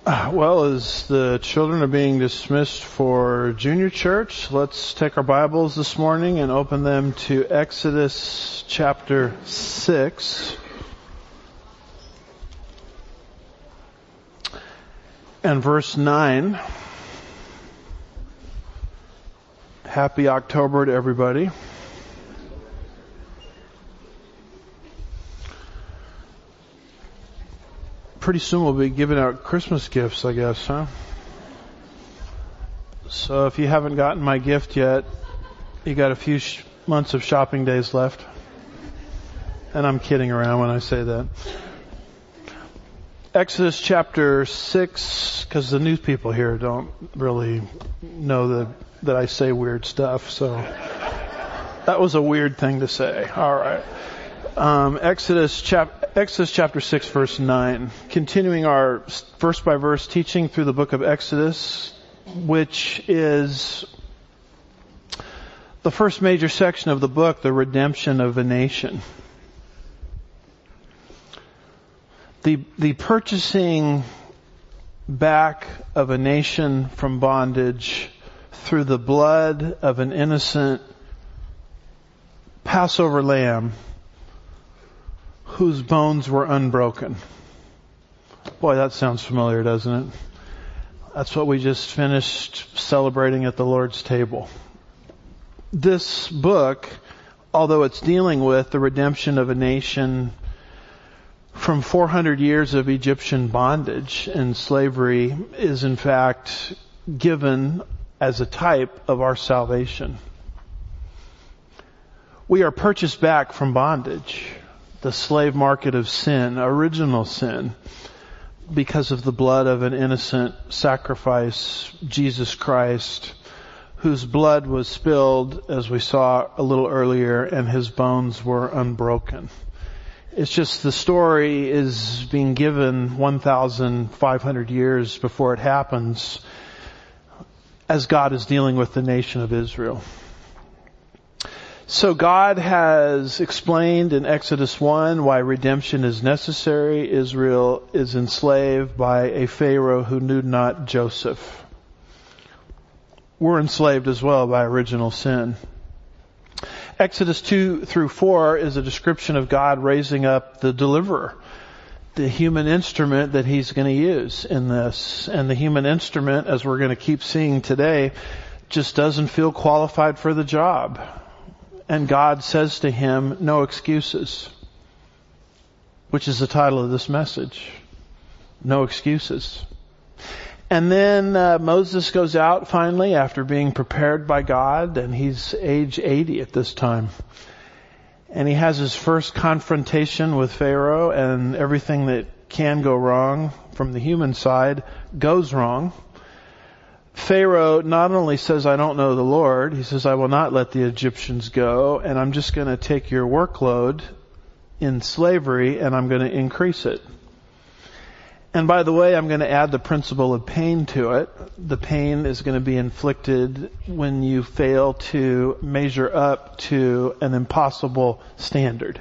Well, as the children are being dismissed for junior church, let's take our Bibles this morning and open them to Exodus chapter 6 and verse 9. Happy October to everybody. Pretty soon we'll be giving out Christmas gifts, I guess, huh? So if you haven't gotten my gift yet, you got a few months of shopping days left. And I'm kidding around when I say that. Exodus chapter 6, because the new people here don't really know that I say weird stuff, so that was a weird thing to say. All right. Exodus chapter 6 verse 9. Continuing our verse by verse teaching through the book of Exodus, which is the first major section of the book, the redemption of a nation. The purchasing back of a nation from bondage through the blood of an innocent Passover lamb whose bones were unbroken. Boy, that sounds familiar, doesn't it? That's what we just finished celebrating at the Lord's table. This book, although it's dealing with the redemption of a nation from 400 years of Egyptian bondage and slavery, is in fact given as a type of our salvation. We are purchased back from bondage, the slave market of sin, original sin, because of the blood of an innocent sacrifice, Jesus Christ, whose blood was spilled, as we saw a little earlier, and his bones were unbroken. It's just the story is being given 1,500 years before it happens, as God is dealing with the nation of Israel. So God has explained in Exodus 1 why redemption is necessary. Israel is enslaved by a Pharaoh who knew not Joseph. We're enslaved as well by original sin. Exodus 2 through 4 is a description of God raising up the deliverer, the human instrument that he's going to use in this. And the human instrument, as we're going to keep seeing today, just doesn't feel qualified for the job. And God says to him, no excuses, which is the title of this message. No excuses. And then Moses goes out finally after being prepared by God, and he's age 80 at this time. And he has his first confrontation with Pharaoh, and everything that can go wrong from the human side goes wrong. Pharaoh not only says, I don't know the Lord, he says, I will not let the Egyptians go, and I'm just going to take your workload in slavery and I'm going to increase it. And by the way, I'm going to add the principle of pain to it. The pain is going to be inflicted when you fail to measure up to an impossible standard.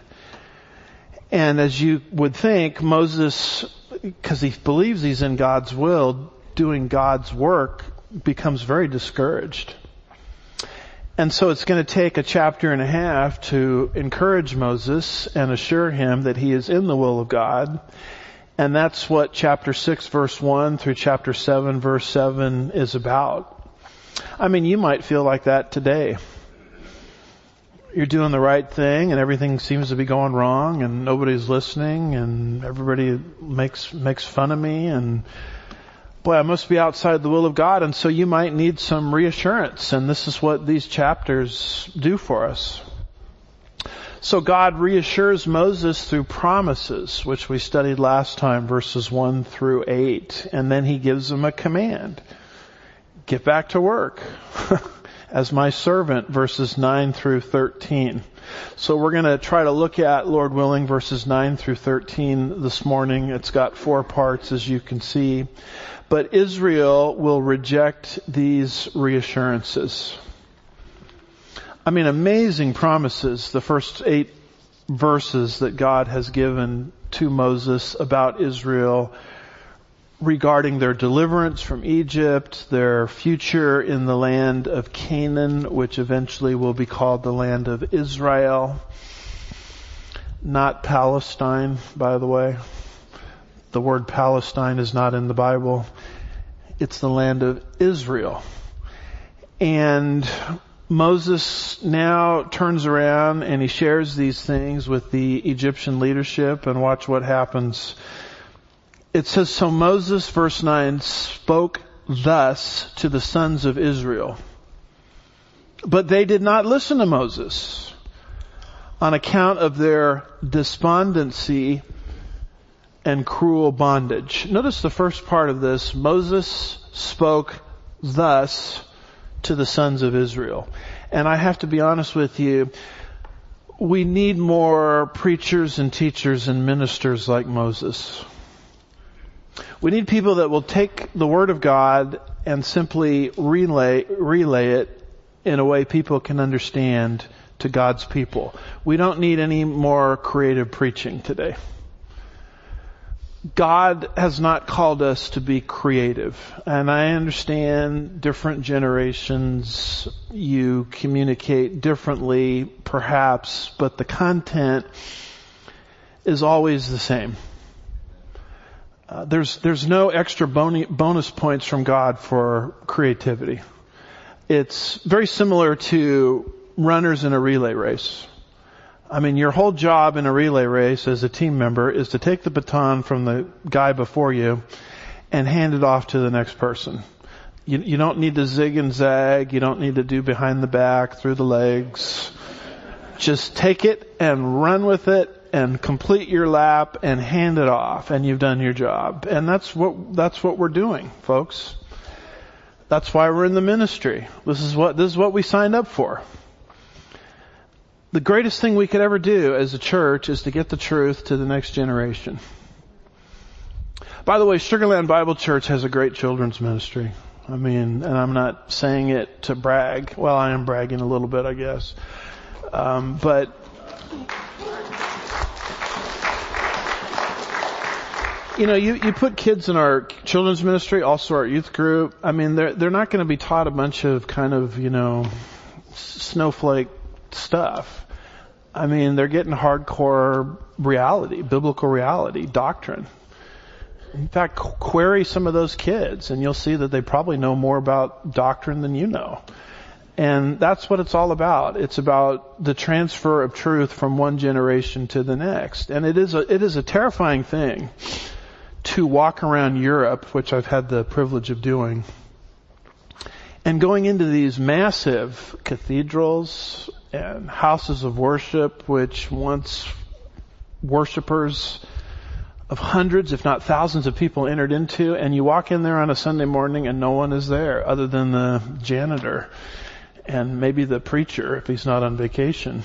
And as you would think, Moses, because he believes he's in God's will, doing God's work, becomes very discouraged. And so it's going to take a chapter and a half to encourage Moses and assure him that he is in the will of God. And that's what chapter 6 verse 1 through chapter 7 verse 7 is about. I mean, you might feel like that today. You're doing the right thing and everything seems to be going wrong and nobody's listening and everybody makes fun of me and boy, I must be outside the will of God, and so you might need some reassurance, and this is what these chapters do for us. So God reassures Moses through promises, which we studied last time, verses 1 through 8, and then he gives him a command. Get back to work as my servant, verses 9 through 13. So we're going to try to look at, Lord willing, verses 9 through 13 this morning. It's got 4 parts, as you can see. But Israel will reject these reassurances. I mean, amazing promises, the first 8 verses that God has given to Moses about Israel regarding their deliverance from Egypt, their future in the land of Canaan, which eventually will be called the land of Israel. Not Palestine, by the way. The word Palestine is not in the Bible. It's the land of Israel. And Moses now turns around and he shares these things with the Egyptian leadership, and watch what happens. It says, so Moses, verse 9, spoke thus to the sons of Israel. But they did not listen to Moses on account of their despondency and cruel bondage. Notice the first part of this. Moses spoke thus to the sons of Israel. And I have to be honest with you, we need more preachers and teachers and ministers like Moses. We need people that will take the Word of God and simply relay it in a way people can understand to God's people. We don't need any more creative preaching today. God has not called us to be creative. And I understand different generations, you communicate differently, perhaps, but the content is always the same. There's no extra bonus points from God for creativity. It's very similar to runners in a relay race. I mean, your whole job in a relay race as a team member is to take the baton from the guy before you and hand it off to the next person. You don't need to zig and zag. You don't need to do behind the back, through the legs. Just take it and run with it and complete your lap and hand it off, and you've done your job. And that's what we're doing, folks. That's why we're in the ministry. This is what we signed up for. The greatest thing we could ever do as a church is to get the truth to the next generation. By the way, Sugarland Bible Church has a great children's ministry. I mean, and I'm not saying it to brag. Well, I am bragging a little bit, I guess. But you know, you put kids in our children's ministry, also our youth group. I mean, they're not going to be taught a bunch of kind of, snowflake stuff. I mean, they're getting hardcore reality, biblical reality, doctrine. In fact, query some of those kids and you'll see that they probably know more about doctrine than you know. And that's what it's all about. It's about the transfer of truth from one generation to the next. And it is a terrifying thing to walk around Europe, which I've had the privilege of doing, and going into these massive cathedrals and houses of worship, which once worshipers of hundreds, if not thousands of people entered into, and you walk in there on a Sunday morning and no one is there other than the janitor and maybe the preacher if he's not on vacation.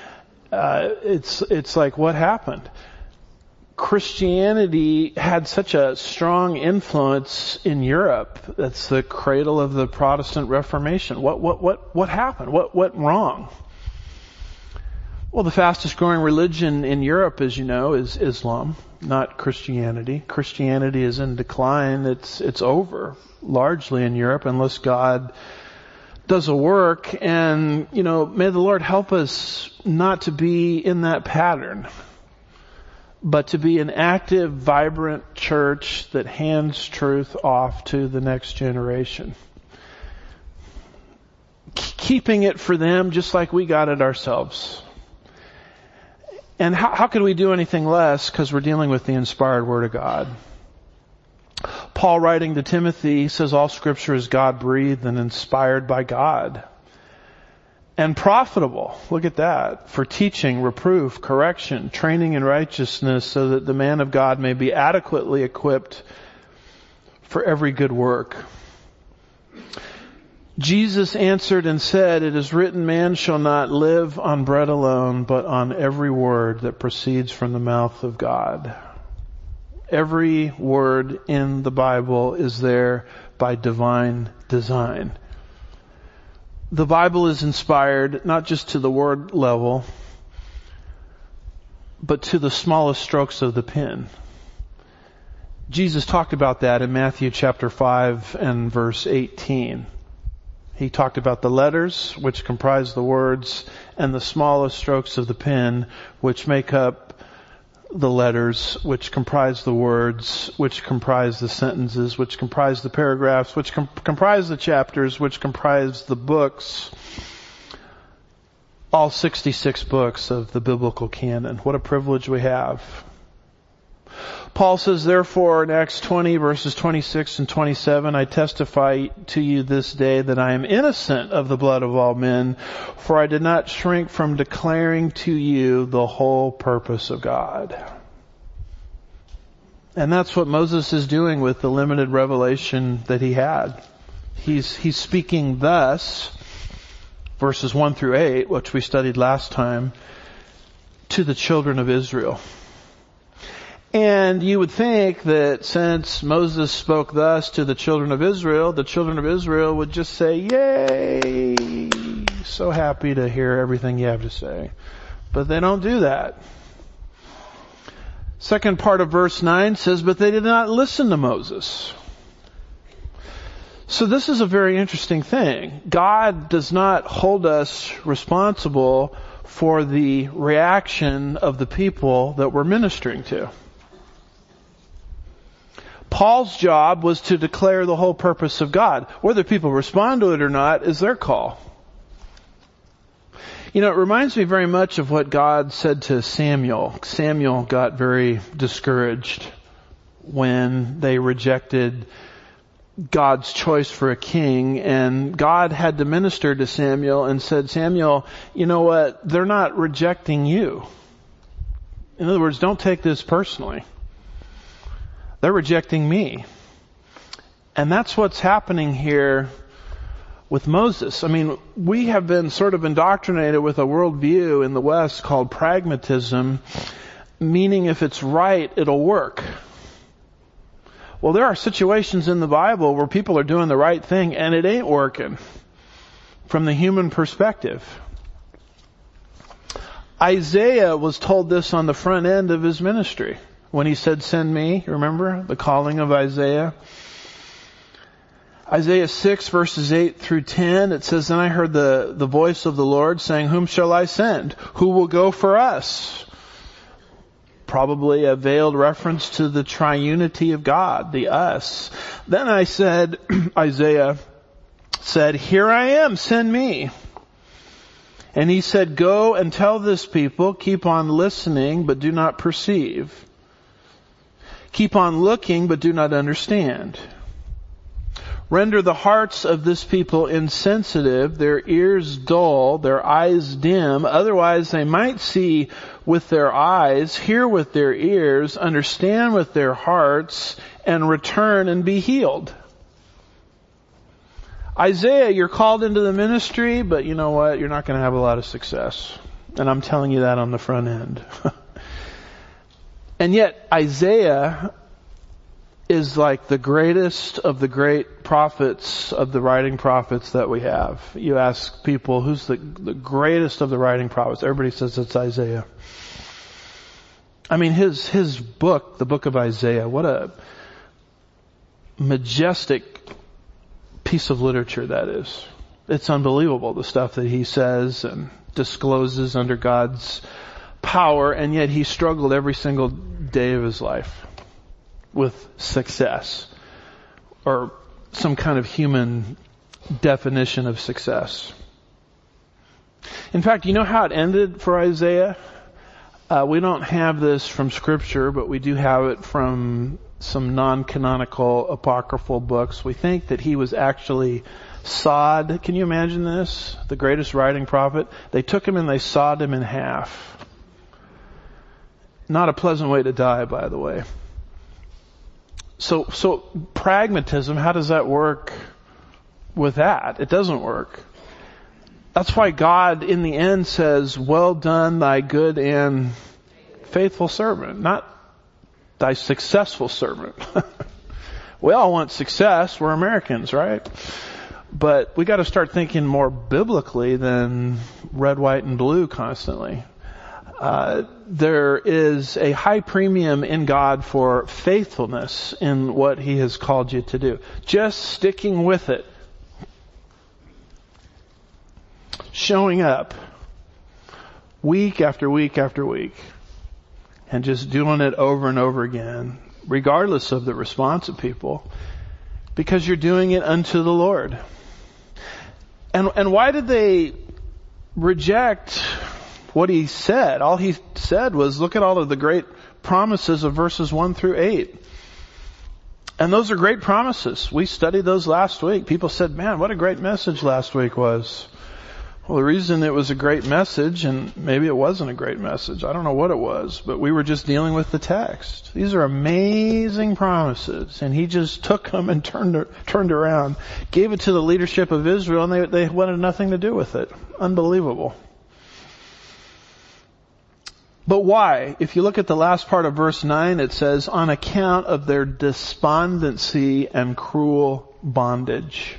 It's like, what happened? Christianity had such a strong influence in Europe. That's the cradle of the Protestant Reformation. What happened? What went wrong? Well, the fastest growing religion in Europe, as you know, is Islam, not Christianity. Christianity is in decline. It's over largely in Europe unless God does a work. And, may the Lord help us not to be in that pattern, but to be an active, vibrant church that hands truth off to the next generation. Keeping it for them just like we got it ourselves. And how could we do anything less? Because we're dealing with the inspired Word of God. Paul, writing to Timothy, says all Scripture is God-breathed and inspired by God. And profitable, look at that, for teaching, reproof, correction, training in righteousness, so that the man of God may be adequately equipped for every good work. Jesus answered and said, "It is written, man shall not live on bread alone, but on every word that proceeds from the mouth of God." Every word in the Bible is there by divine design. The Bible is inspired not just to the word level, but to the smallest strokes of the pen. Jesus talked about that in Matthew chapter 5 and verse 18. He talked about the letters, which comprise the words, and the smallest strokes of the pen, which make up the letters, which comprise the words, which comprise the sentences, which comprise the paragraphs, which comprise the chapters, which comprise the books. All 66 books of the biblical canon. What a privilege we have. Paul says, therefore, in Acts 20, verses 26 and 27, I testify to you this day that I am innocent of the blood of all men, for I did not shrink from declaring to you the whole purpose of God. And that's what Moses is doing with the limited revelation that he had. He's speaking thus, verses 1 through 8, which we studied last time, to the children of Israel. And you would think that since Moses spoke thus to the children of Israel would just say, yay, so happy to hear everything you have to say. But they don't do that. Second part of verse 9 says, but they did not listen to Moses. So this is a very interesting thing. God does not hold us responsible for the reaction of the people that we're ministering to. Paul's job was to declare the whole purpose of God. Whether people respond to it or not is their call. You know, it reminds me very much of what God said to Samuel. Samuel got very discouraged when they rejected God's choice for a king, and God had to minister to Samuel and said, Samuel, you know what? They're not rejecting you. In other words, don't take this personally. They're rejecting me. And that's what's happening here with Moses. I mean, we have been sort of indoctrinated with a worldview in the West called pragmatism, meaning if it's right, it'll work. Well, there are situations in the Bible where people are doing the right thing and it ain't working from the human perspective. Isaiah was told this on the front end of his ministry. When he said, send me, remember the calling of Isaiah? Isaiah 6 verses 8 through 10, it says, then I heard the voice of the Lord saying, whom shall I send? Who will go for us? Probably a veiled reference to the triunity of God, the us. Then I said, Isaiah said, here I am, send me. And he said, go and tell this people, keep on listening, but do not perceive. Keep on looking, but do not understand. Render the hearts of this people insensitive, their ears dull, their eyes dim. Otherwise they might see with their eyes, hear with their ears, understand with their hearts, and return and be healed. Isaiah, you're called into the ministry, but you know what? You're not going to have a lot of success. And I'm telling you that on the front end. And yet Isaiah is like the greatest of the great prophets, of the writing prophets that we have. You ask people, who's the greatest of the writing prophets? Everybody says it's Isaiah. I mean, his book, the book of Isaiah, what a majestic piece of literature that is. It's unbelievable, the stuff that he says and discloses under God's power, and yet he struggled every single day of his life with success, or some kind of human definition of success. In fact, you know how it ended for Isaiah? We don't have this from Scripture, but we do have it from some non-canonical apocryphal books. We think that he was actually sawed. Can you imagine this? The greatest writing prophet. They took him and they sawed him in half. Not a pleasant way to die, by the way. So pragmatism, how does that work with that? It doesn't work. That's why God in the end says, well done, thy good and faithful servant, not thy successful servant. We all want success. We're Americans, right? But we got to start thinking more biblically than red, white, and blue constantly. There is a high premium in God for faithfulness in what He has called you to do. Just sticking with it. Showing up week after week after week. And just doing it over and over again, regardless of the response of people. Because you're doing it unto the Lord. And why did they reject what He said? All He said was, look at all of the great promises of verses 1 through 8. And those are great promises. We studied those last week. People said, man, what a great message last week was. Well, the reason it was a great message, and maybe it wasn't a great message, I don't know what it was, but we were just dealing with the text. These are amazing promises, and He just took them and turned around, gave it to the leadership of Israel, and they wanted nothing to do with it. Unbelievable. But why? If you look at the last part of verse 9, it says, on account of their despondency and cruel bondage.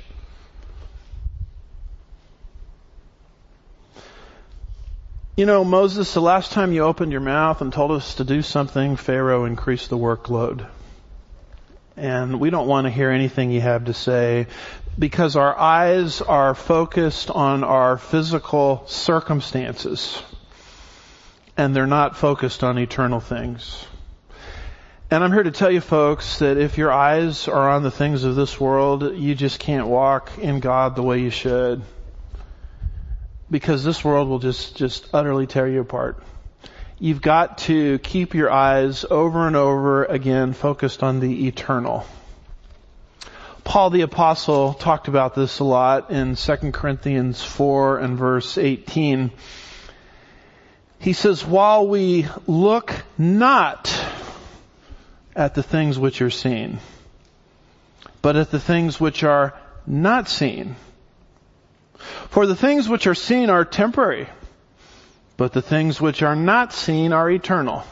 You know, Moses, the last time you opened your mouth and told us to do something, Pharaoh increased the workload. And we don't want to hear anything you have to say because our eyes are focused on our physical circumstances. And they're not focused on eternal things. And I'm here to tell you folks that if your eyes are on the things of this world, you just can't walk in God the way you should. Because this world will just utterly tear you apart. You've got to keep your eyes over and over again focused on the eternal. Paul the Apostle talked about this a lot in 2 Corinthians 4 and verse 18. He says, while we look not at the things which are seen, but at the things which are not seen. For the things which are seen are temporary, but the things which are not seen are eternal.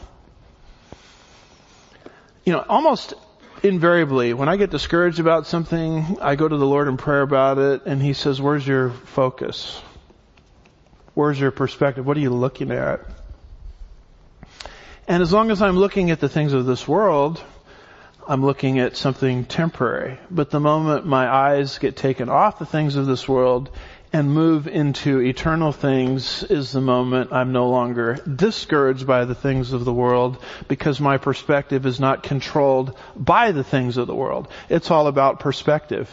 You know, almost invariably, when I get discouraged about something, I go to the Lord in prayer about it, and He says, where's your focus? Where's your perspective? What are you looking at? And as long as I'm looking at the things of this world, I'm looking at something temporary. But the moment my eyes get taken off the things of this world and move into eternal things is the moment I'm no longer discouraged by the things of the world because my perspective is not controlled by the things of the world. It's all about perspective.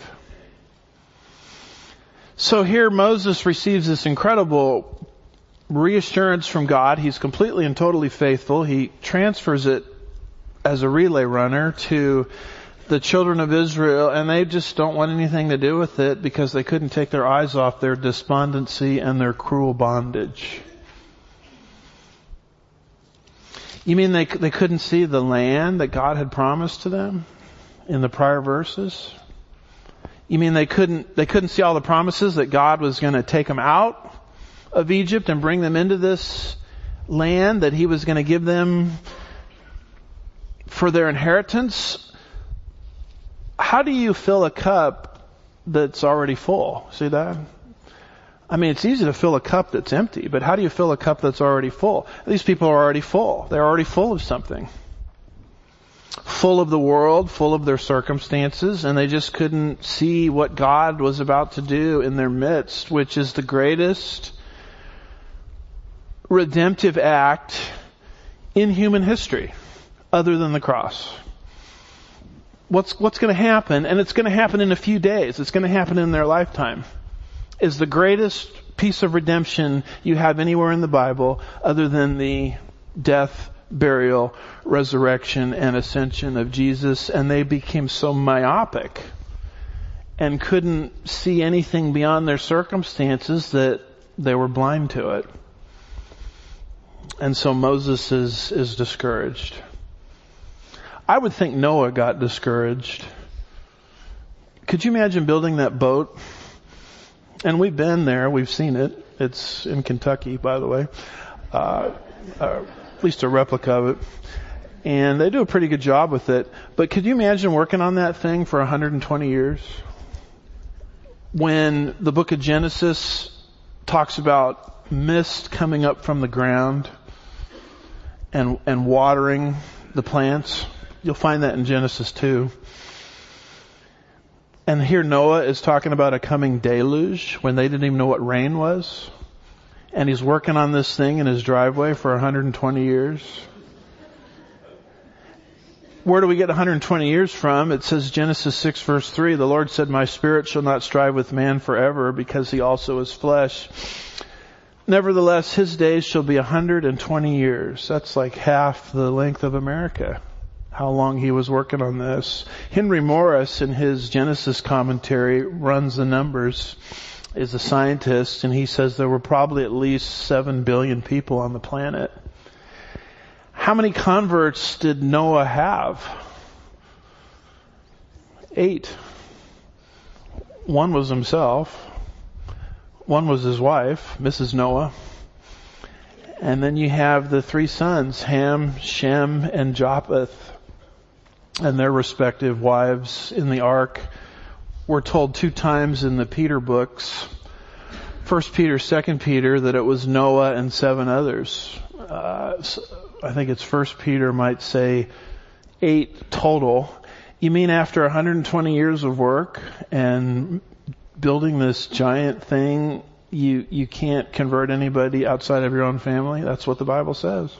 So here Moses receives this incredible reassurance from God. He's completely and totally faithful. He transfers it as a relay runner to the children of Israel, and they just don't want anything to do with it because they couldn't take their eyes off their despondency and their cruel bondage. You mean they couldn't see the land that God had promised to them in the prior verses? You mean they couldn't see all the promises that God was going to take them out of Egypt and bring them into this land that He was going to give them for their inheritance? How do you fill a cup that's already full? See that? I mean, it's easy to fill a cup that's empty, but how do you fill a cup that's already full? These people are already full. They're already full of something. Full of the world, full of their circumstances, and they just couldn't see what God was about to do in their midst, which is the greatest redemptive act in human history, other than the cross. What's going to happen, and it's going to happen in a few days, it's going to happen in their lifetime, is the greatest piece of redemption you have anywhere in the Bible other than the death, burial, resurrection, and ascension of Jesus. And they became so myopic and couldn't see anything beyond their circumstances that they were blind to it. And so Moses is discouraged. I would think Noah got discouraged. Could you imagine building that boat? And we've been there. We've seen it. It's in Kentucky, by the way. At least a replica of it. And they do a pretty good job with it. But could you imagine working on that thing for 120 years? When the book of Genesis talks about mist coming up from the ground and watering the plants. You'll find that in Genesis 2. And here Noah is talking about a coming deluge when they didn't even know what rain was. And he's working on this thing in his driveway for 120 years. Where do we get 120 years from? It says Genesis 6 verse 3, the Lord said, my spirit shall not strive with man forever because he also is flesh. Nevertheless, his days shall be 120 years. That's like half the length of America. How long he was working on this. Henry Morris, in his Genesis commentary, runs the numbers, is a scientist, and he says there were probably at least 7 billion people on the planet. How many converts did Noah have? 8. One was himself. One was his wife, Mrs. Noah. And then you have the 3 sons, Ham, Shem, and Japheth, and their respective wives in the ark. We're told 2 times in the Peter books, 1 Peter, 2 Peter, that it was Noah and 7 others. I think it's 1 Peter might say 8 total. You mean after 120 years of work and building this giant thing, you can't convert anybody outside of your own family? That's what the Bible says.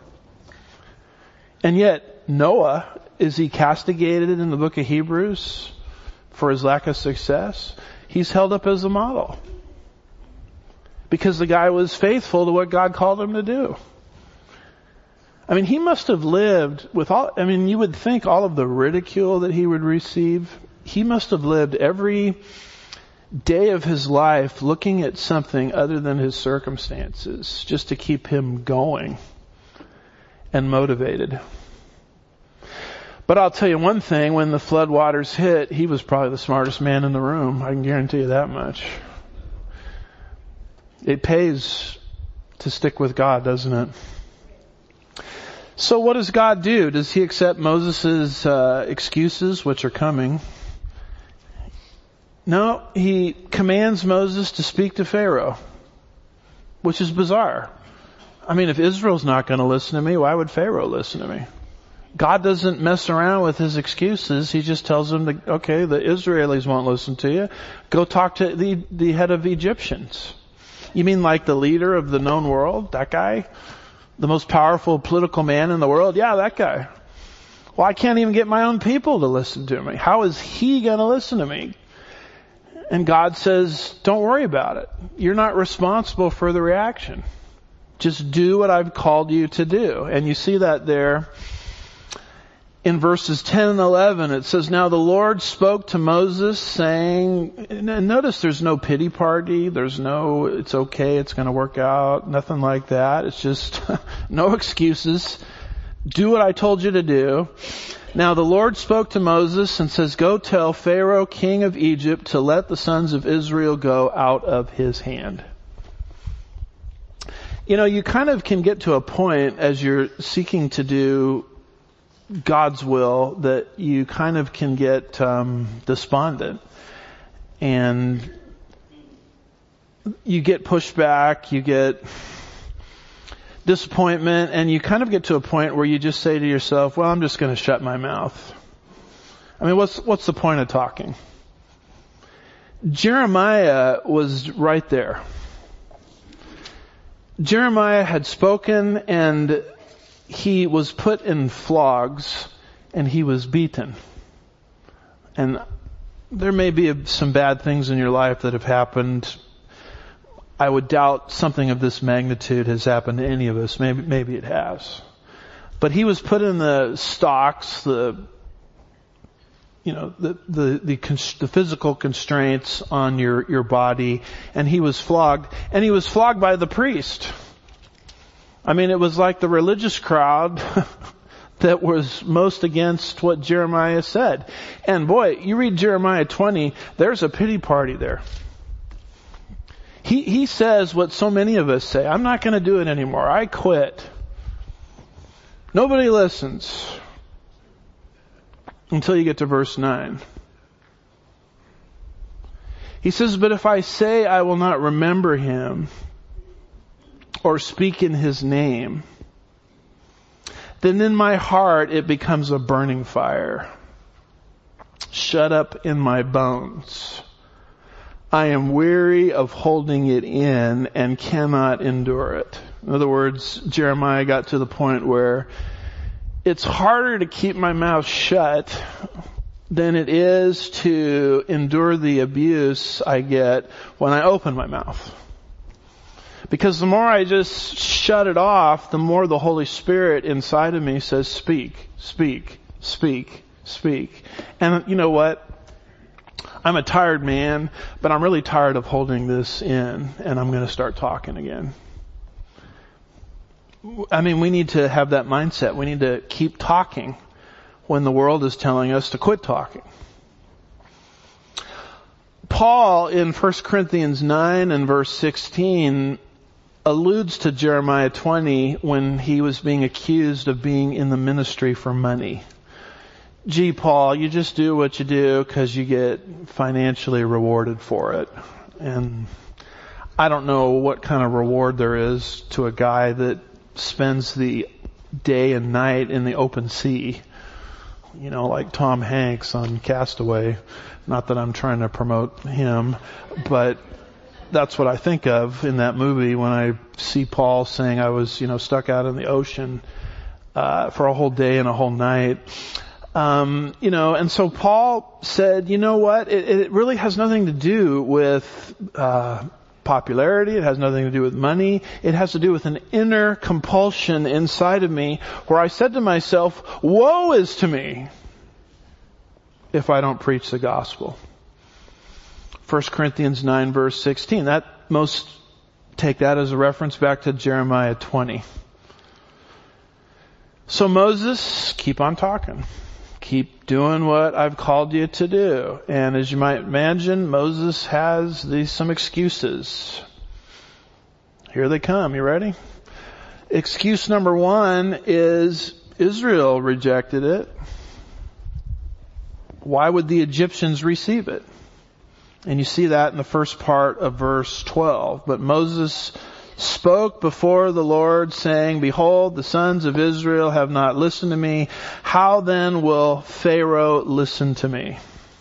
And yet, Noah, is he castigated in the book of Hebrews for his lack of success? He's held up as a model. Because the guy was faithful to what God called him to do. I mean, he must have lived with you would think all of the ridicule that he would receive, he must have lived every day of his life looking at something other than his circumstances just to keep him going and motivated. But I'll tell you one thing, when the flood waters hit, he was probably the smartest man in the room. I can guarantee you that much. It pays to stick with God, doesn't it? So what does God do? Does he accept Moses' excuses, which are coming? No, he commands Moses to speak to Pharaoh, which is bizarre. I mean, if Israel's not going to listen to me, why would Pharaoh listen to me? God doesn't mess around with his excuses. He just tells them, okay, the Israelis won't listen to you. Go talk to the head of Egyptians. You mean like the leader of the known world? That guy? The most powerful political man in the world? Yeah, that guy. Well, I can't even get my own people to listen to me. How is he going to listen to me? And God says, don't worry about it. You're not responsible for the reaction. Just do what I've called you to do. And you see that there in verses 10 and 11. It says, now the Lord spoke to Moses saying, and notice there's no pity party. There's no, it's okay, it's going to work out. Nothing like that. It's just no excuses. Do what I told you to do. Now the Lord spoke to Moses and says, go tell Pharaoh, king of Egypt, to let the sons of Israel go out of his hand. You know, you kind of can get to a point as you're seeking to do God's will that you kind of can get despondent. And you get pushback, you get disappointment, and you kind of get to a point where you just say to yourself, well, I'm just going to shut my mouth. I mean, what's the point of talking? Jeremiah was right there. Jeremiah had spoken, and he was put in flogs, and he was beaten. And there may be some bad things in your life that have happened. I would doubt something of this magnitude has happened to any of us. Maybe it has. But he was put in the stocks, the physical constraints on your body, and he was flogged. And he was flogged by the priest. I mean, it was like the religious crowd that was most against what Jeremiah said. And boy, you read Jeremiah 20, there's a pity party there. He says what so many of us say, I'm not going to do it anymore. I quit. Nobody listens. Until you get to verse 9. He says, but if I say I will not remember him or speak in his name, then in my heart it becomes a burning fire, shut up in my bones. I am weary of holding it in and cannot endure it. In other words, Jeremiah got to the point where it's harder to keep my mouth shut than it is to endure the abuse I get when I open my mouth. Because the more I just shut it off, the more the Holy Spirit inside of me says, speak, speak, speak, speak. And you know what? I'm a tired man, but I'm really tired of holding this in, and I'm going to start talking again. I mean, we need to have that mindset. We need to keep talking when the world is telling us to quit talking. Paul in 1 Corinthians 9 and verse 16 alludes to Jeremiah 20 when he was being accused of being in the ministry for money. Gee, Paul, you just do what you do because you get financially rewarded for it. And I don't know what kind of reward there is to a guy that spends the day and night in the open sea. You know, like Tom Hanks on Castaway. Not that I'm trying to promote him, but that's what I think of in that movie when I see Paul saying I was, stuck out in the ocean for a whole day and a whole night. And so Paul said, you know what? It really has nothing to do with popularity. It has nothing to do with money. It has to do with an inner compulsion inside of me where I said to myself, woe is to me if I don't preach the gospel. 1 Corinthians 9 verse 16. That most take that as a reference back to Jeremiah 20. So Moses, keep on talking. Keep doing what I've called you to do. And as you might imagine, Moses has some excuses. Here they come. You ready? Excuse number one is Israel rejected it. Why would the Egyptians receive it? And you see that in the first part of verse 12. But Moses spoke before the Lord, saying, behold, the sons of Israel have not listened to me. How then will Pharaoh listen to me?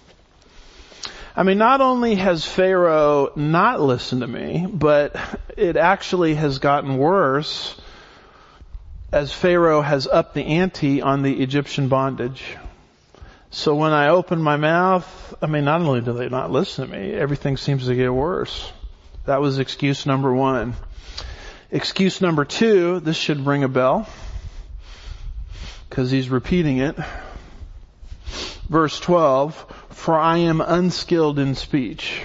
I mean, not only has Pharaoh not listened to me, but it actually has gotten worse as Pharaoh has upped the ante on the Egyptian bondage. So when I open my mouth, not only do they not listen to me, everything seems to get worse. That was excuse number one. Excuse number two, this should ring a bell, because he's repeating it. Verse 12, for I am unskilled in speech.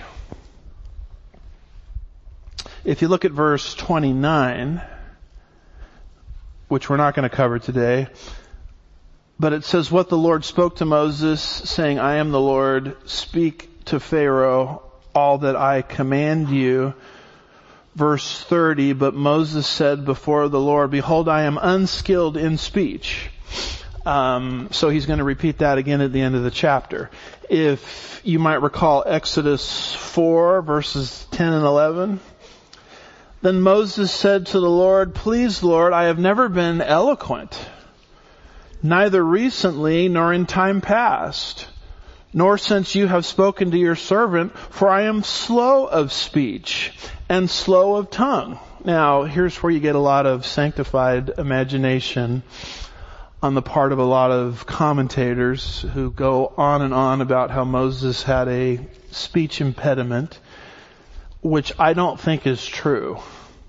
If you look at verse 29, which we're not going to cover today, but it says, what the Lord spoke to Moses, saying, I am the Lord, speak to Pharaoh all that I command you. Verse 30, but Moses said before the Lord, behold, I am unskilled in speech. So he's going to repeat that again at the end of the chapter. If you might recall Exodus 4 verses 10 and 11, then Moses said to the Lord, please, Lord, I have never been eloquent, neither recently nor in time past, nor since you have spoken to your servant, for I am slow of speech and slow of tongue. Now, here's where you get a lot of sanctified imagination on the part of a lot of commentators who go on and on about how Moses had a speech impediment, which I don't think is true,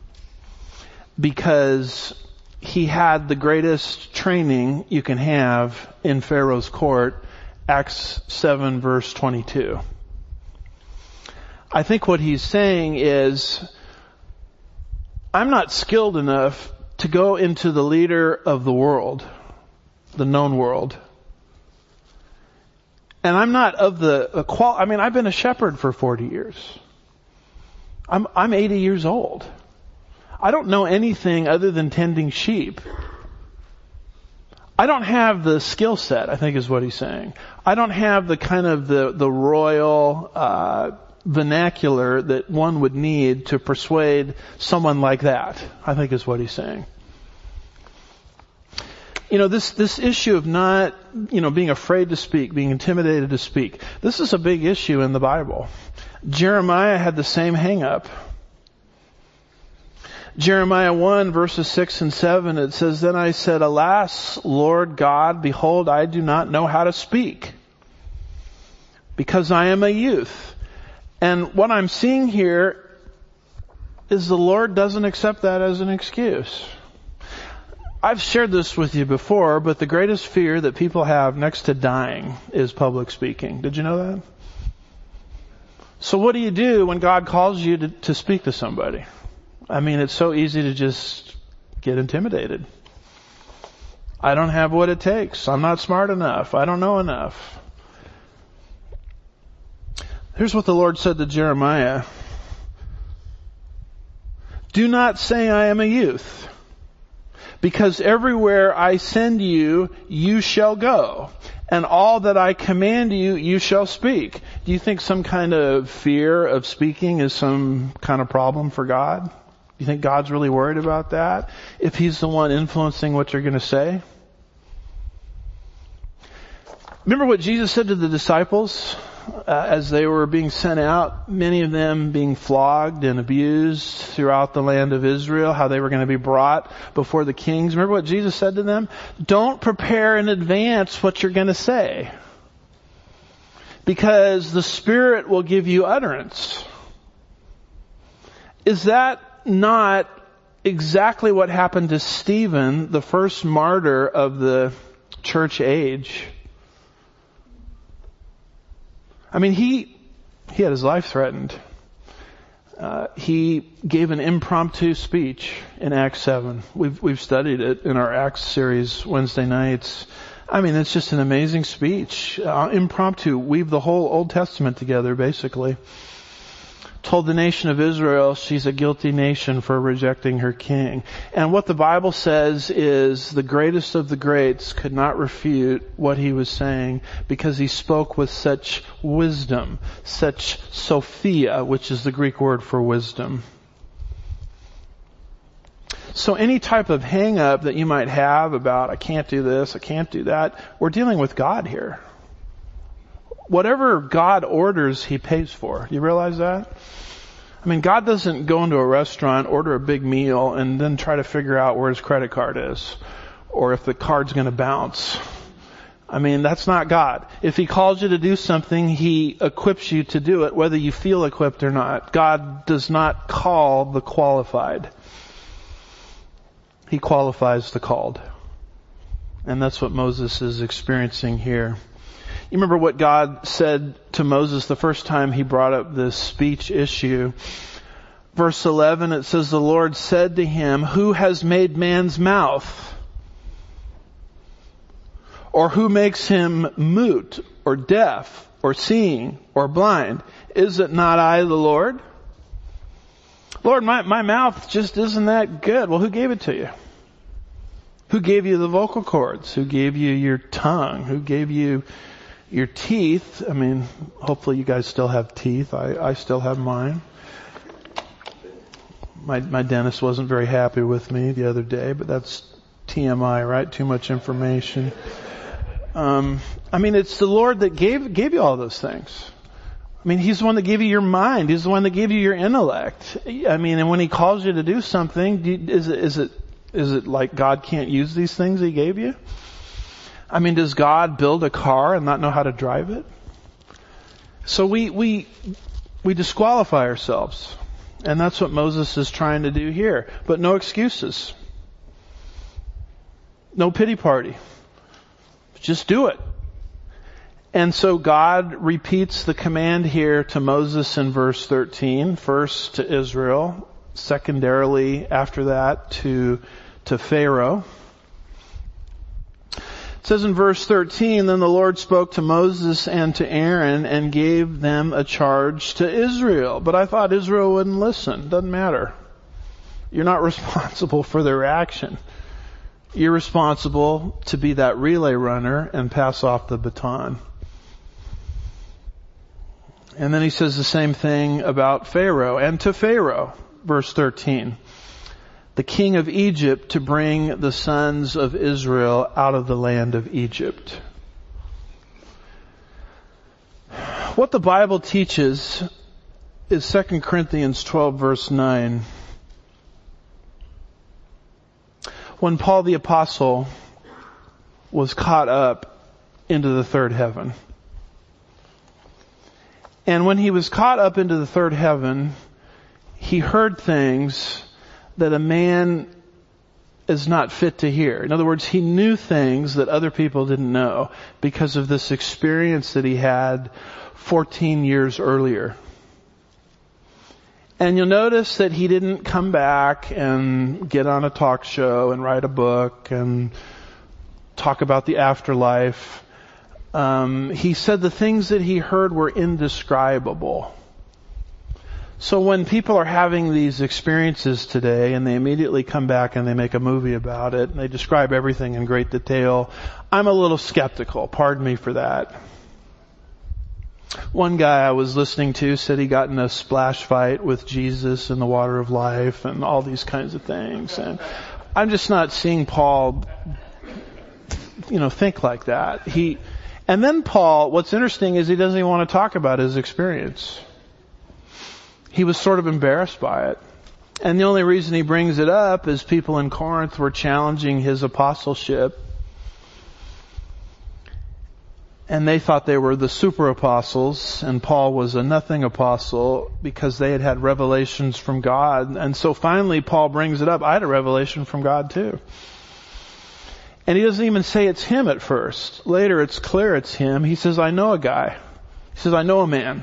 because he had the greatest training you can have in Pharaoh's court, Acts 7 verse 22. I think what he's saying is, I'm not skilled enough to go into the leader of the world, the known world. And I'm not of I've been a shepherd for 40 years. I'm 80 years old. I don't know anything other than tending sheep. I don't have the skill set, I think is what he's saying. I don't have the kind of the royal vernacular that one would need to persuade someone like that, I think is what he's saying. This issue of not, being afraid to speak, being intimidated to speak, this is a big issue in the Bible. Jeremiah had the same hang up. Jeremiah 1 verses 6 and 7, it says, "Then I said, Alas, Lord God, behold, I do not know how to speak, because I am a youth." And what I'm seeing here is the Lord doesn't accept that as an excuse. I've shared this with you before, but the greatest fear that people have next to dying is public speaking. Did you know that? So what do you do when God calls you to speak to somebody? It's so easy to just get intimidated. I don't have what it takes. I'm not smart enough. I don't know enough. Here's what the Lord said to Jeremiah. "Do not say I am a youth, because everywhere I send you, you shall go, and all that I command you, you shall speak." Do you think some kind of fear of speaking is some kind of problem for God? Do you think God's really worried about that? If He's the one influencing what you're going to say? Remember what Jesus said to the disciples as they were being sent out, many of them being flogged and abused throughout the land of Israel, how they were going to be brought before the kings. Remember what Jesus said to them? Don't prepare in advance what you're going to say, because the Spirit will give you utterance. Is that not exactly what happened to Stephen, the first martyr of the church age? He had his life threatened. He gave an impromptu speech in Acts 7. We've studied it in our Acts series Wednesday nights. It's just an amazing speech. Impromptu. Weave the whole Old Testament together, basically. Told the nation of Israel she's a guilty nation for rejecting her king. And what the Bible says is the greatest of the greats could not refute what he was saying, because he spoke with such wisdom, such Sophia, which is the Greek word for wisdom. So any type of hang up that you might have about, I can't do this, I can't do that, we're dealing with God here. Whatever God orders, He pays for. You realize that? God doesn't go into a restaurant, order a big meal, and then try to figure out where His credit card is, or if the card's going to bounce. That's not God. If He calls you to do something, He equips you to do it, whether you feel equipped or not. God does not call the qualified. He qualifies the called. And that's what Moses is experiencing here. You remember what God said to Moses the first time he brought up this speech issue. Verse 11, it says, "The Lord said to him, Who has made man's mouth? Or who makes him mute, or deaf, or seeing, or blind? Is it not I, the Lord? Lord, my mouth just isn't that good." Well, who gave it to you? Who gave you the vocal cords? Who gave you your tongue? Who gave you your teeth? Hopefully you guys still have teeth. I still have mine. My dentist wasn't very happy with me the other day, but that's TMI, right? Too much information. It's the Lord that gave you all those things. He's the one that gave you your mind. He's the one that gave you your intellect. And when He calls you to do something, is it like God can't use these things He gave you? Does God build a car and not know how to drive it? So we disqualify ourselves. And that's what Moses is trying to do here. But no excuses. No pity party. Just do it. And so God repeats the command here to Moses in verse 13. First to Israel. Secondarily, after that, to Pharaoh. It says in verse 13, "Then the Lord spoke to Moses and to Aaron and gave them a charge to Israel." But I thought Israel wouldn't listen. Doesn't matter. You're not responsible for their action. You're responsible to be that relay runner and pass off the baton. And then he says the same thing about Pharaoh and to Pharaoh. Verse 13. the king of Egypt, to bring the sons of Israel out of the land of Egypt. What the Bible teaches is 2 Corinthians 12 verse 9. When Paul the Apostle was caught up into the third heaven. And when he was caught up into the third heaven, he heard things that a man is not fit to hear. In other words, he knew things that other people didn't know because of this experience that he had 14 years earlier. And you'll notice that he didn't come back and get on a talk show and write a book and talk about the afterlife. He said the things that he heard were indescribable. So when people are having these experiences today and they immediately come back and they make a movie about it and they describe everything in great detail, I'm a little skeptical. Pardon me for that. One guy I was listening to said he got in a splash fight with Jesus in the water of life and all these kinds of things. And I'm just not seeing Paul, think like that. And then Paul, what's interesting is he doesn't even want to talk about his experience. He was sort of embarrassed by it. And the only reason he brings it up is people in Corinth were challenging his apostleship. And they thought they were the super apostles, and Paul was a nothing apostle because they had had revelations from God. And so finally Paul brings it up. I had a revelation from God too. And he doesn't even say it's him at first. Later it's clear it's him. He says, I know a guy. He says, I know a man.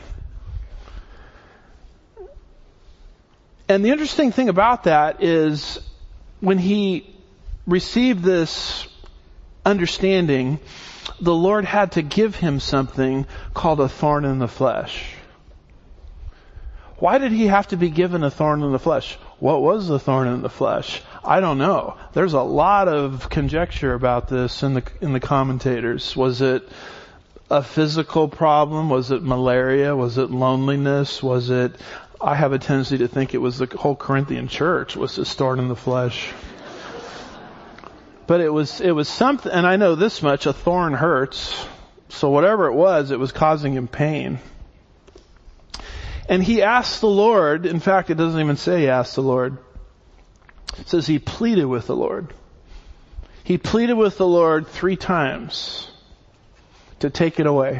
And the interesting thing about that is when he received this understanding, the Lord had to give him something called a thorn in the flesh. Why did he have to be given a thorn in the flesh? What was the thorn in the flesh? I don't know. There's a lot of conjecture about this in the commentators. Was it a physical problem? Was it malaria? Was it loneliness? I have a tendency to think it was the whole Corinthian church was this thorn in the flesh. But it was something, and I know this much, a thorn hurts. So whatever it was causing him pain. And he asked the Lord, in fact it doesn't even say he asked the Lord. It says he pleaded with the Lord. He pleaded with the Lord 3 times to take it away.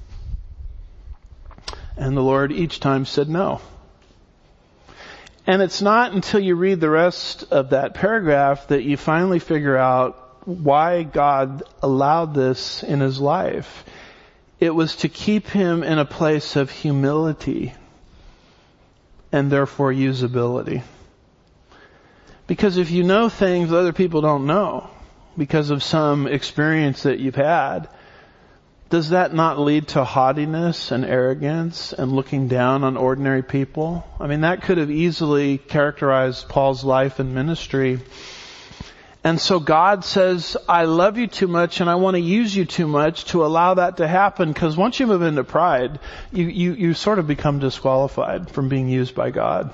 And the Lord each time said no. And it's not until you read the rest of that paragraph that you finally figure out why God allowed this in his life. It was to keep him in a place of humility and therefore usability. Because if you know things other people don't know because of some experience that you've had, does that not lead to haughtiness and arrogance and looking down on ordinary people? I mean, that could have easily characterized Paul's life and ministry. And so God says, I love you too much and I want to use you too much to allow that to happen, because once you move into pride, you sort of become disqualified from being used by God.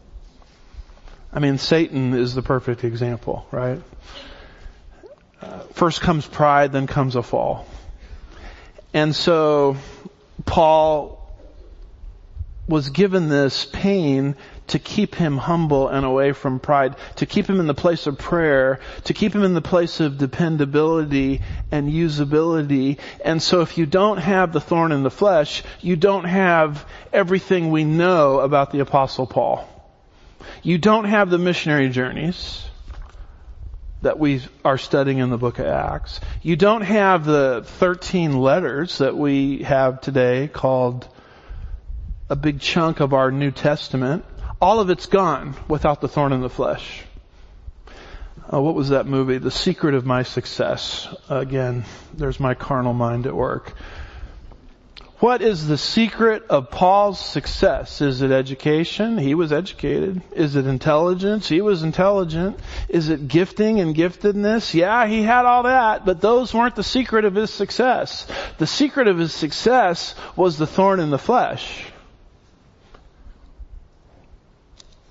I mean, Satan is the perfect example, right? First comes pride, then comes a fall. And so Paul was given this pain to keep him humble and away from pride, to keep him in the place of prayer, to keep him in the place of dependability and usability. And so if you don't have the thorn in the flesh, you don't have everything we know about the Apostle Paul. You don't have the missionary journeys that we are studying in the book of Acts. You don't have the 13 letters that we have today called a big chunk of our New Testament. All of it's gone without the thorn in the flesh. What was that movie? The Secret of My Success. Again, there's my carnal mind at work. What is the secret of Paul's success? Is it education? He was educated. Is it intelligence? He was intelligent. Is it gifting and giftedness? Yeah, he had all that, but those weren't the secret of his success. The secret of his success was the thorn in the flesh.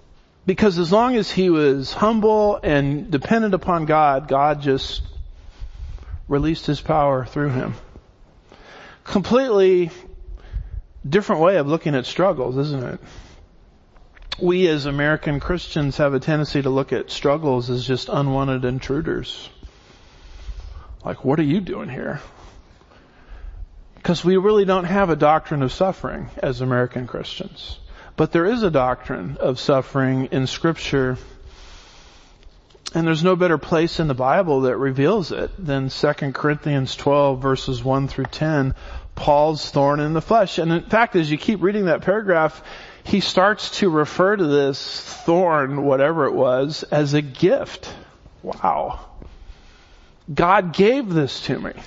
Because as long as he was humble and dependent upon God, God just released his power through him. Completely different way of looking at struggles, isn't it? We as American Christians have a tendency to look at struggles as just unwanted intruders. Like, what are you doing here? Because we really don't have a doctrine of suffering as American Christians. But there is a doctrine of suffering in Scripture. And there's no better place in the Bible that reveals it than 2 Corinthians 12 verses 1 through 10, Paul's thorn in the flesh. And in fact, as you keep reading that paragraph, he starts to refer to this thorn, whatever it was, as a gift. Wow. God gave this to me.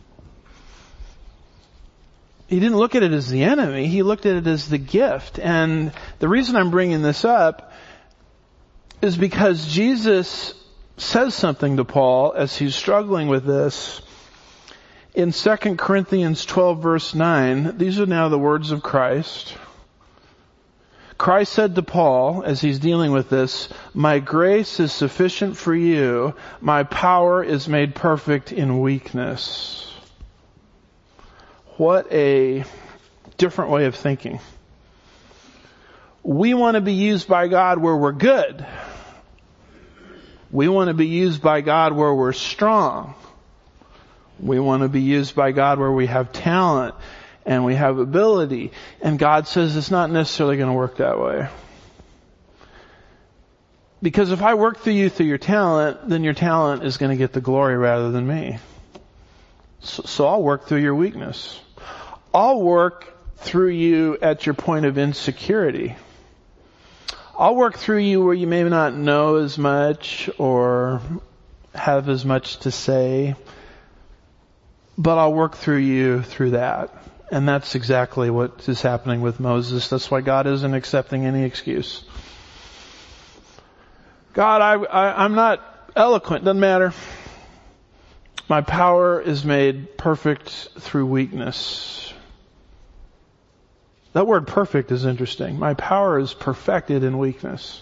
He didn't look at it as the enemy. He looked at it as the gift. And the reason I'm bringing this up is because Jesus says something to Paul as he's struggling with this. In 2 Corinthians 12 verse 9, these are now the words of Christ. Christ said to Paul, as he's dealing with this, "My grace is sufficient for you. My power is made perfect in weakness." What a different way of thinking. We want to be used by God where we're good. We want to be used by God where we're strong. We want to be used by God where we have talent and we have ability. And God says it's not necessarily going to work that way. Because if I work through you through your talent, then your talent is going to get the glory rather than me. So I'll work through your weakness. I'll work through you at your point of insecurity. I'll work through you where you may not know as much or have as much to say, but I'll work through you through that. And that's exactly what is happening with Moses. That's why God isn't accepting any excuse. God, I'm not eloquent. Doesn't matter. My power is made perfect through weakness. That word perfect is interesting. My power is perfected in weakness.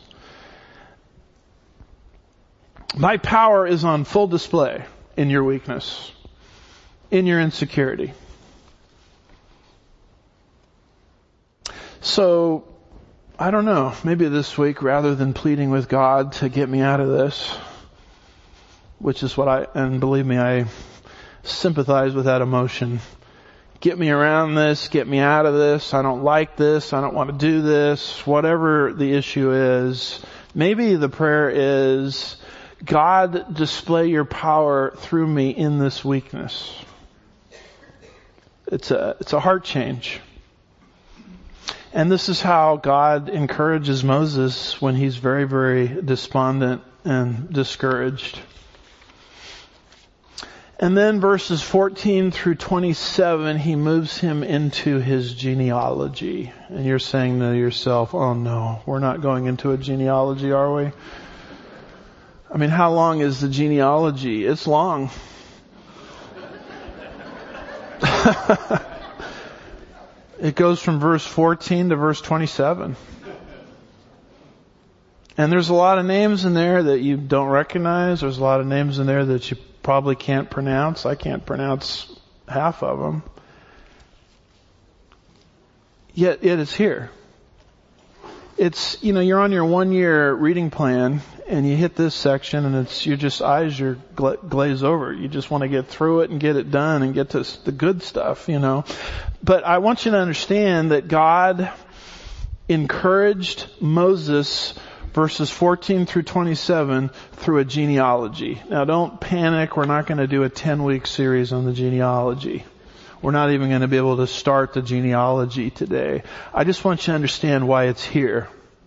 My power is on full display in your weakness, in your insecurity. So, I don't know, maybe this week, rather than pleading with God to get me out of this, which is what and believe me, I sympathize with that emotion. Get me around this, get me out of this, I don't like this, I don't want to do this, whatever the issue is. Maybe the prayer is, God, display your power through me in this weakness. It's a heart change. And this is how God encourages Moses when he's very, very despondent and discouraged. And then verses 14 through 27, he moves him into his genealogy. And you're saying to yourself, oh no, we're not going into a genealogy, are we? I mean, how long is the genealogy? It's long. It goes from verse 14 to verse 27. And there's a lot of names in there that you don't recognize. There's a lot of names in there that you probably can't pronounce. I can't pronounce half of them. Yet it is here. It's, you're on your 1-year reading plan and you hit this section and eyes glaze over. You just want to get through it and get it done and get to the good stuff, But I want you to understand that God encouraged Moses, verses 14 through 27, through a genealogy. Now don't panic. We're not going to do a 10-week series on the genealogy. We're not even going to be able to start the genealogy today. I just want you to understand why it's here.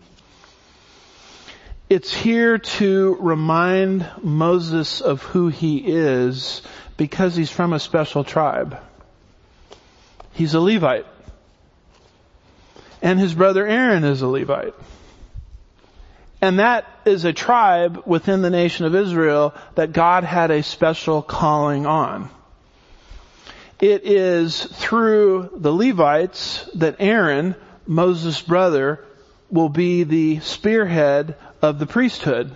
It's here to remind Moses of who he is because he's from a special tribe. He's a Levite. And his brother Aaron is a Levite. And that is a tribe within the nation of Israel that God had a special calling on. It is through the Levites that Aaron, Moses' brother, will be the spearhead of the priesthood.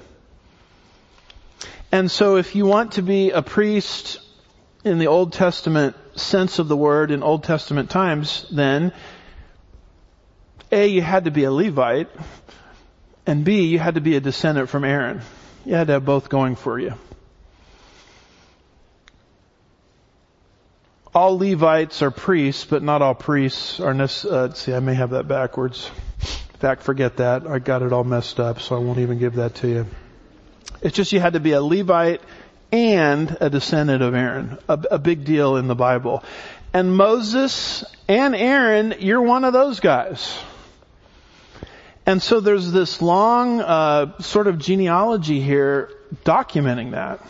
And so if you want to be a priest in the Old Testament sense of the word in Old Testament times, then A, you had to be a Levite, and B, you had to be a descendant from Aaron. You had to have both going for you. All Levites are priests, but not all priests are see, I may have that backwards. In fact, forget that. I got it all messed up, so I won't even give that to you. It's just you had to be a Levite and a descendant of Aaron. A big deal in the Bible. And Moses and Aaron, you're one of those guys. And so there's this long sort of genealogy here documenting that.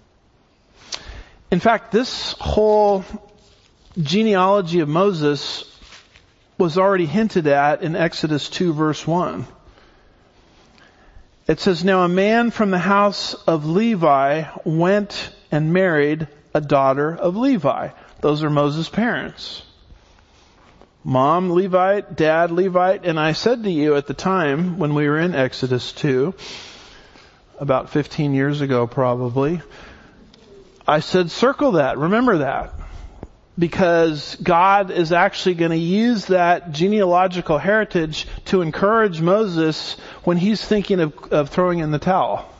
In fact, this whole genealogy of Moses was already hinted at in Exodus 2 verse 1. It says, "Now a man from the house of Levi went and married a daughter of Levi." Those are Moses' parents. Mom Levite, dad Levite. And I said to you at the time when we were in Exodus 2, about 15 years ago probably, I said circle that, remember that. Because God is actually going to use that genealogical heritage to encourage Moses when he's thinking of throwing in the towel.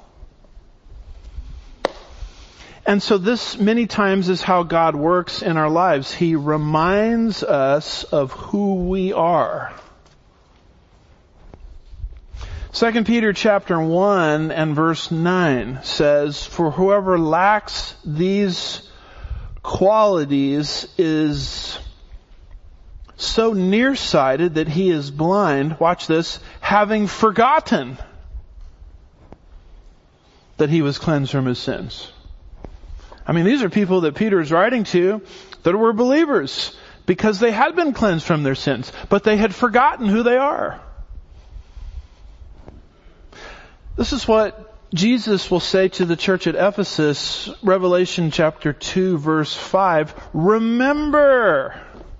And so this many times is how God works in our lives. He reminds us of who we are. 2 Peter chapter 1 and verse 9 says, "For whoever lacks these qualities is so nearsighted that he is blind," watch this, "having forgotten that he was cleansed from his sins." I mean, these are people that Peter is writing to that were believers because they had been cleansed from their sins, but they had forgotten who they are. This is what Jesus will say to the church at Ephesus, Revelation chapter 2 verse 5, "Remember,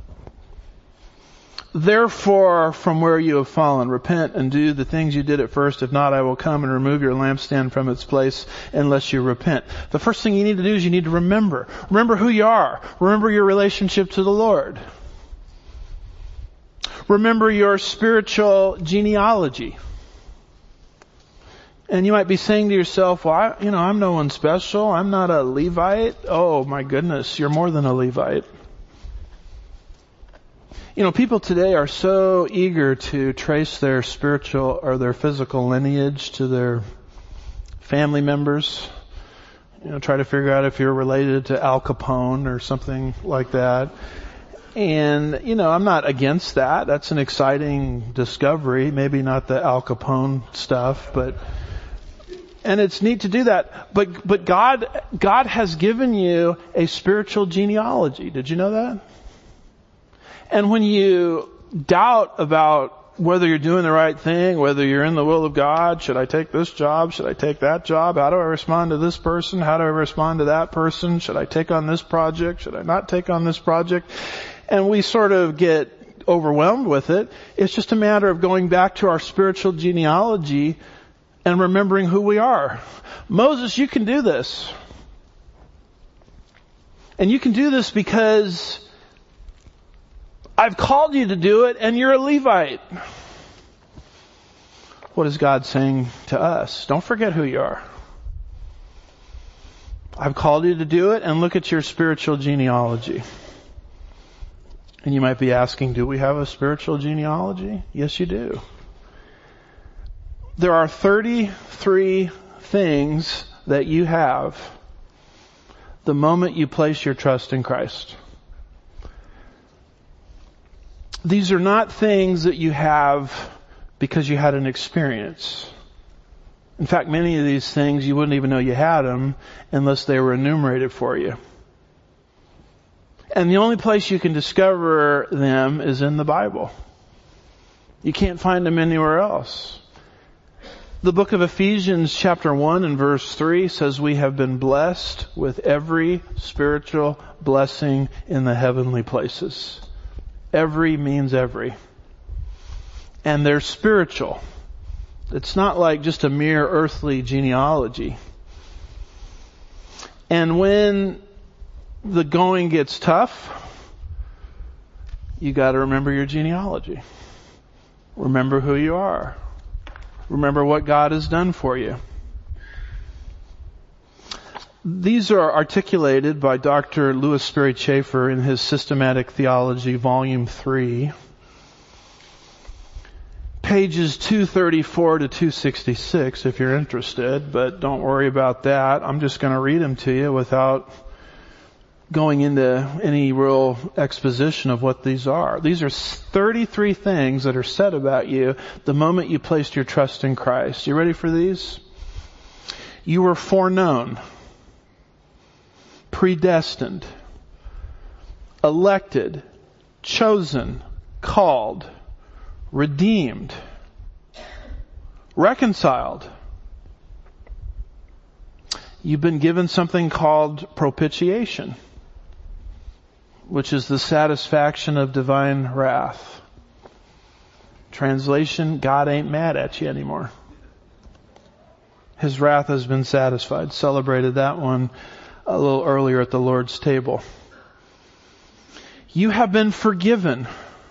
therefore, from where you have fallen, repent and do the things you did at first. If not, I will come and remove your lampstand from its place unless you repent." The first thing you need to do is you need to remember. Remember who you are. Remember your relationship to the Lord. Remember your spiritual genealogy. And you might be saying to yourself, "Well, I'm no one special. I'm not a Levite." Oh my goodness, you're more than a Levite. People today are so eager to trace their spiritual or their physical lineage to their family members. Try to figure out if you're related to Al Capone or something like that. And, I'm not against that. That's an exciting discovery. Maybe not the Al Capone stuff, and it's neat to do that. But God has given you a spiritual genealogy. Did you know that? And when you doubt about whether you're doing the right thing, whether you're in the will of God, should I take this job? Should I take that job? How do I respond to this person? How do I respond to that person? Should I take on this project? Should I not take on this project? And we sort of get overwhelmed with it. It's just a matter of going back to our spiritual genealogy and remembering who we are. Moses, you can do this. And you can do this because I've called you to do it and you're a Levite. What is God saying to us? Don't forget who you are. I've called you to do it, and look at your spiritual genealogy. And you might be asking, do we have a spiritual genealogy? Yes, you do. There are 33 things that you have the moment you place your trust in Christ. These are not things that you have because you had an experience. In fact, many of these things you wouldn't even know you had them unless they were enumerated for you. And the only place you can discover them is in the Bible. You can't find them anywhere else. The book of Ephesians chapter 1 and verse 3 says we have been blessed with every spiritual blessing in the heavenly places. Every means every. and they're spiritual. It's not like just a mere earthly genealogy. And when the going gets tough, you got to remember your genealogy. Remember who you are. Remember what God has done for you. These are articulated by Dr. Louis Sperry Chafer in his Systematic Theology, Volume 3, pages 234 to 266, if you're interested, but don't worry about that. I'm just going to read them to you without going into any real exposition of what these are. These are 33 things that are said about you the moment you placed your trust in Christ. You ready for these? You were foreknown, predestined, elected, chosen, called, redeemed, reconciled. You've been given something called propitiation, which is the satisfaction of divine wrath. Translation, God ain't mad at you anymore. His wrath has been satisfied. Celebrated that one a little earlier at the Lord's table. You have been forgiven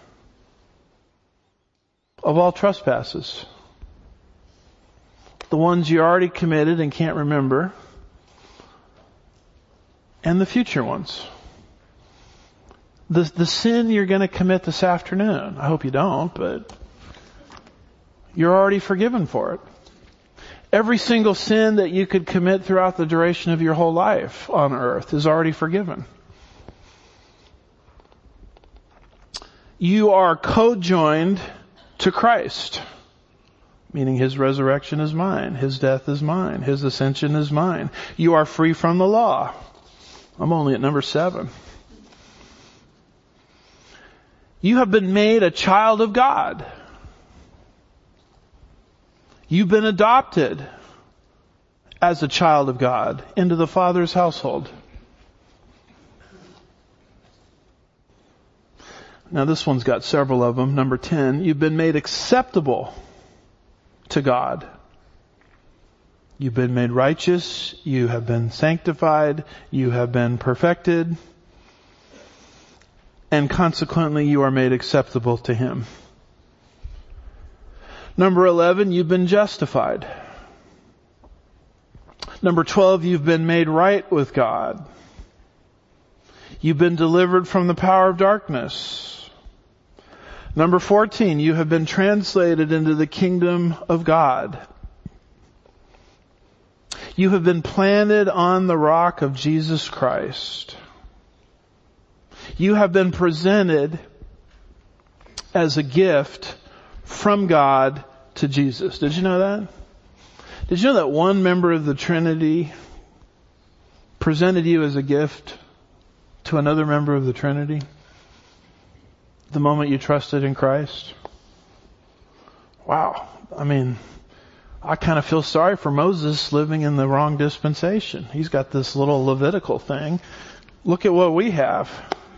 of all trespasses. The ones you already committed and can't remember, and the future ones. The sin you're going to commit this afternoon, I hope you don't, but you're already forgiven for it. Every single sin that you could commit throughout the duration of your whole life on earth is already forgiven. You are co-joined to Christ, meaning His resurrection is mine, His death is mine, His ascension is mine. You are free from the law. I'm only at number 7. You have been made a child of God. You've been adopted as a child of God into the Father's household. Now this one's got several of them. Number 10, you've been made acceptable to God. You've been made righteous. You have been sanctified. You have been perfected. And consequently, you are made acceptable to Him. Number 11, you've been justified. Number 12, you've been made right with God. You've been delivered from the power of darkness. Number 14, you have been translated into the kingdom of God. You have been planted on the rock of Jesus Christ. You have been presented as a gift from God to Jesus. Did you know that? Did you know that one member of the Trinity presented you as a gift to another member of the Trinity the moment you trusted in Christ? Wow. I mean, I kind of feel sorry for Moses living in the wrong dispensation. He's got this little Levitical thing. Look at what we have.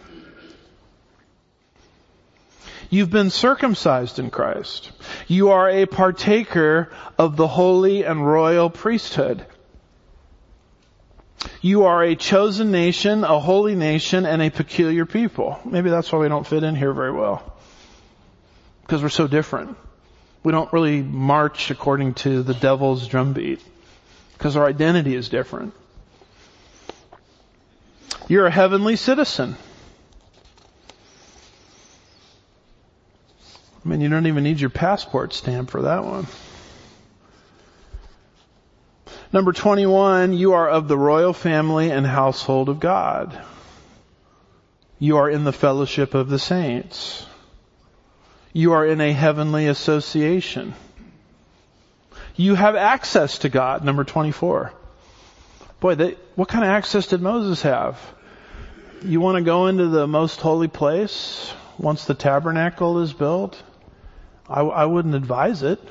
You've been circumcised in Christ. You are a partaker of the holy and royal priesthood. You are a chosen nation, a holy nation, and a peculiar people. Maybe that's why we don't fit in here very well. Because we're so different. We don't really march according to the devil's drumbeat. Because our identity is different. You're a heavenly citizen. I mean, you don't even need your passport stamp for that one. Number 21, you are of the royal family and household of God. You are in the fellowship of the saints. You are in a heavenly association. You have access to God. Number 24. Boy, what kind of access did Moses have? You want to go into the most holy place once the tabernacle is built? I wouldn't advise it.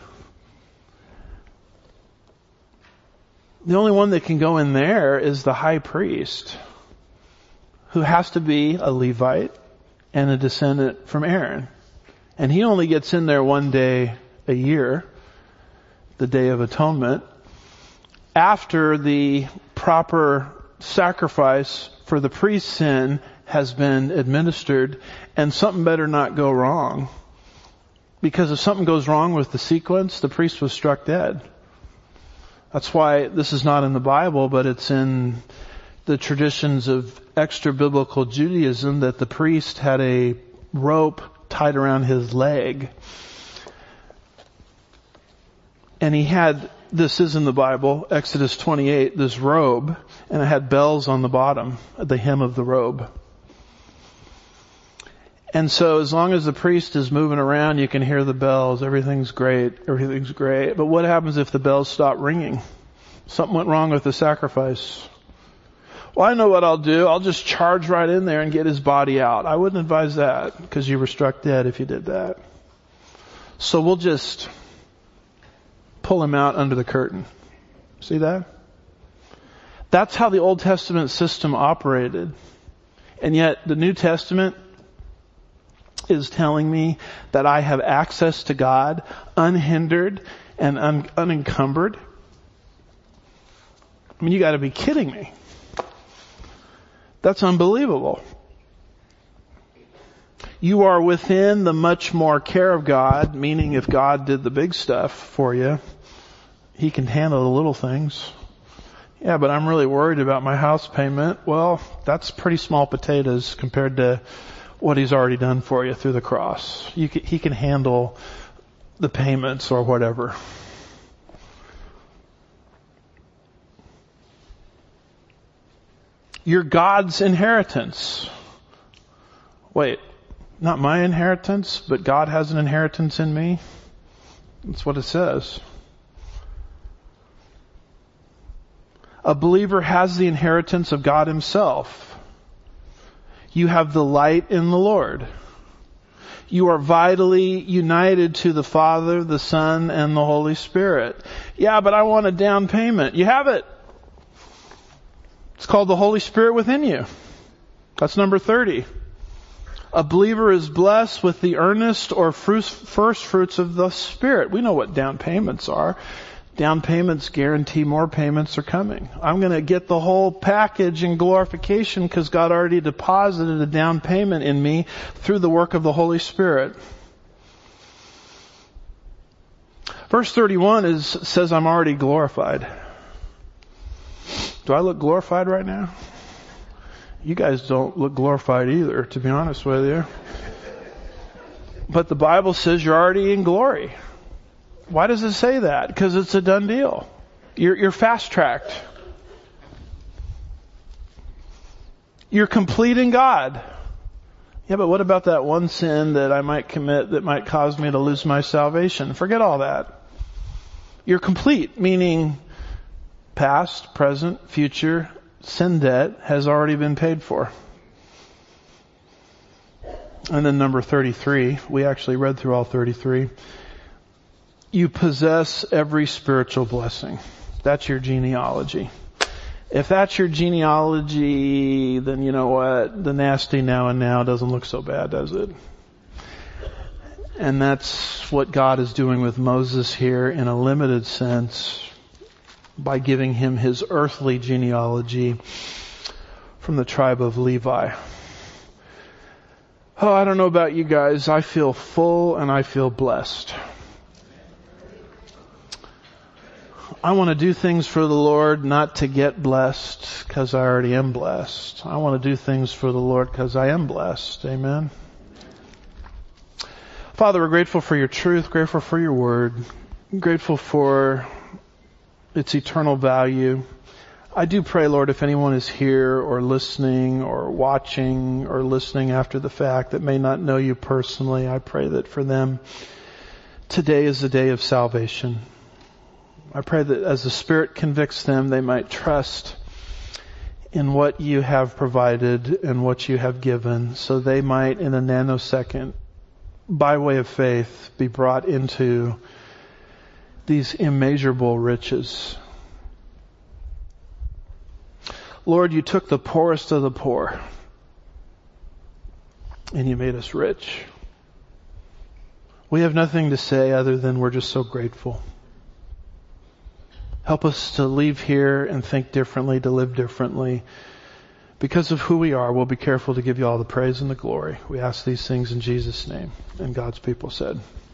The only one that can go in there is the high priest, who has to be a Levite and a descendant from Aaron. And he only gets in there one day a year, the Day of Atonement, after the proper sacrifice for the priest's sin has been administered, and something better not go wrong. Because if something goes wrong with the sequence, the priest was struck dead. That's why this is not in the Bible, but it's in the traditions of extra-biblical Judaism that the priest had a rope tied around his leg. And he had, this is in the Bible, Exodus 28, this robe, and it had bells on the bottom, the hem of the robe. And so as long as the priest is moving around, you can hear the bells. Everything's great. But what happens if the bells stop ringing? Something went wrong with the sacrifice. Well, I know what I'll do. I'll just charge right in there and get his body out. I wouldn't advise that, because you were struck dead if you did that. So we'll just pull him out under the curtain. See that? That's how the Old Testament system operated. And yet the New Testament is telling me that I have access to God unhindered and unencumbered. I mean, you got to be kidding me. That's unbelievable. You are within the much more care of God, meaning if God did the big stuff for you, He can handle the little things. Yeah, but I'm really worried about my house payment. Well, that's pretty small potatoes compared to what He's already done for you through the cross. He can handle the payments or whatever. You're God's inheritance. Wait, not my inheritance, but God has an inheritance in me? That's what it says. A believer has the inheritance of God Himself. You have the light in the Lord. You are vitally united to the Father, the Son, and the Holy Spirit. Yeah, but I want a down payment. You have it. It's called the Holy Spirit within you. That's number 30. A believer is blessed with the earnest or first fruits of the Spirit. We know what down payments are. Down payments guarantee more payments are coming. I'm going to get the whole package in glorification because God already deposited a down payment in me through the work of the Holy Spirit. Verse 31 says I'm already glorified. Do I look glorified right now? You guys don't look glorified either, to be honest with you. But the Bible says you're already in glory. Why does it say that? Because it's a done deal. You're fast-tracked. You're complete in God. Yeah, but what about that one sin that I might commit that might cause me to lose my salvation? Forget all that. You're complete, meaning past, present, future, sin debt has already been paid for. And then number 33, we actually read through all 33. You possess every spiritual blessing. That's your genealogy. If that's your genealogy, then you know what? The nasty now and now doesn't look so bad, does it? And that's what God is doing with Moses here in a limited sense by giving him his earthly genealogy from the tribe of Levi. Oh, I don't know about you guys. I feel full and I feel blessed. I want to do things for the Lord, not to get blessed, because I already am blessed. I want to do things for the Lord because I am blessed. Amen. Father, we're grateful for your truth, grateful for your word, grateful for its eternal value. I do pray, Lord, if anyone is here or listening or watching or listening after the fact that may not know you personally, I pray that for them, today is the day of salvation. I pray that as the Spirit convicts them, they might trust in what you have provided and what you have given, so they might, in a nanosecond, by way of faith, be brought into these immeasurable riches. Lord, you took the poorest of the poor, and you made us rich. We have nothing to say other than we're just so grateful. Help us to leave here and think differently, to live differently. Because of who we are, we'll be careful to give you all the praise and the glory. We ask these things in Jesus' name. And God's people said,